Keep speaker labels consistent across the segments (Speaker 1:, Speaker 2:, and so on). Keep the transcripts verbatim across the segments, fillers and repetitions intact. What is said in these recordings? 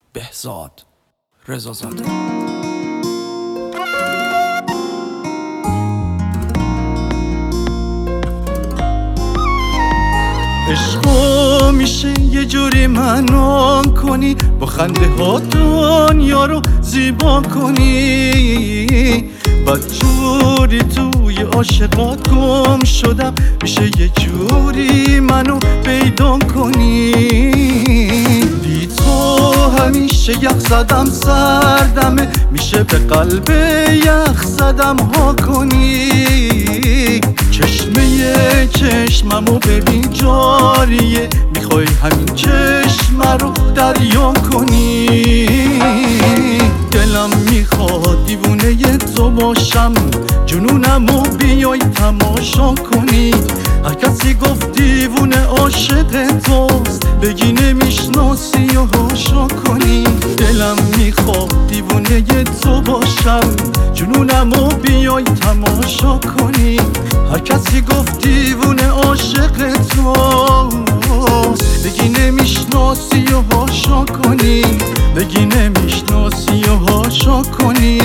Speaker 1: بهزاد رضازاده.
Speaker 2: عشقو میشه یه جوری منو کنی، با خنده ها دنیا رو زیبا کنی. بدجوری توی عاشقات گم شدم، میشه یه جوری منو پیدا کنی. بی تو همیشه یخ زدم سردمه، میشه به قلب یخ زدم ها کنی. چشمه چشممو ببین جاریه، میخوای همین چشم رو دریا کنی. دلم میخواد دیوونه ی تو باشم، جنونمو بیای تماشا کنی. هر کسی گفت دیوونه عاشق توست، بگی نمیشناسی و هاشا کنی. دلم میخواد دیوونه ی تو باشم، جنونمو بیای تماشا کنی. هر کسی گفت دیوونه عاشق توست، بگی نمیشناسی و هاشا کنی. بگی نمیشناسی و هاشا کنی.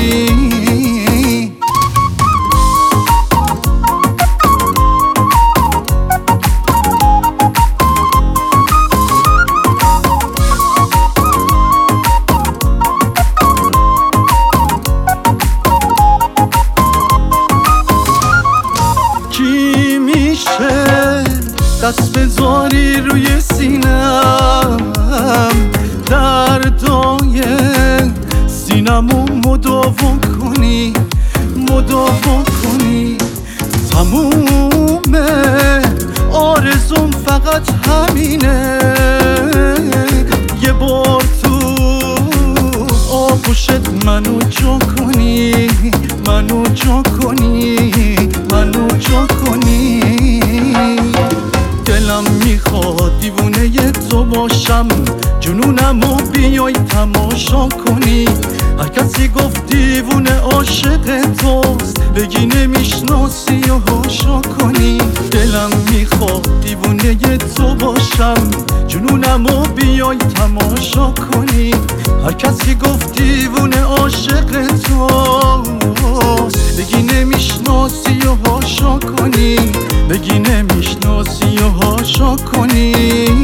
Speaker 2: دست بذاری روی سینم، دردای سینمو مداوا کنی، مداوا کنی. تمومه آرزوم فقط همینه، یه بار تو آغوشت منو جا کنی، منو جا کنی، منو جا کنی. دلم میخواد دیوونه ی تو باشم، جنونمو بیای تماشا کنی. هر کسی گفت دیوونه عاشق توست، بگی نمیشناسی و هاشا کنی. دلم میخواد دیوونه ی تو باشم، جنونمو بیای تماشا کنی. هر کسی گفت دیوونه عاشق توست، بگی نمیشناسی و هاشا کنی. بگی نمیشناسی و هاشا کنی.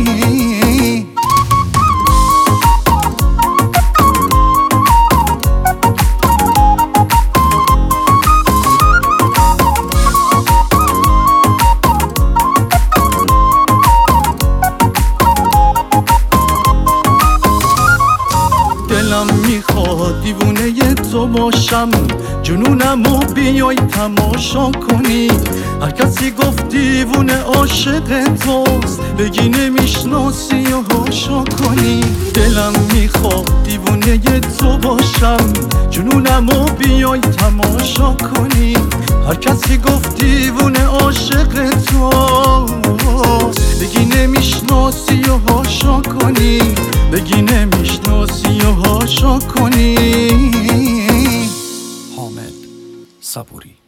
Speaker 2: دلم میخواد دیوونه ی تو باشم، جنونمو بیای تماشا کنی. هر کسی گفت دیوونه عاشق توست، بگی نمیشناسی و هاشا کنی. دلم میخواد دیوونه ی تو باشم، جنونمو بیای تماشا کنی. هر کسی گفت دیوونه عاشق توست، بگی نمیشناسی و هاشا کنی. بگی نمیشناسی و هاشا کنی.
Speaker 1: حامد صبوری.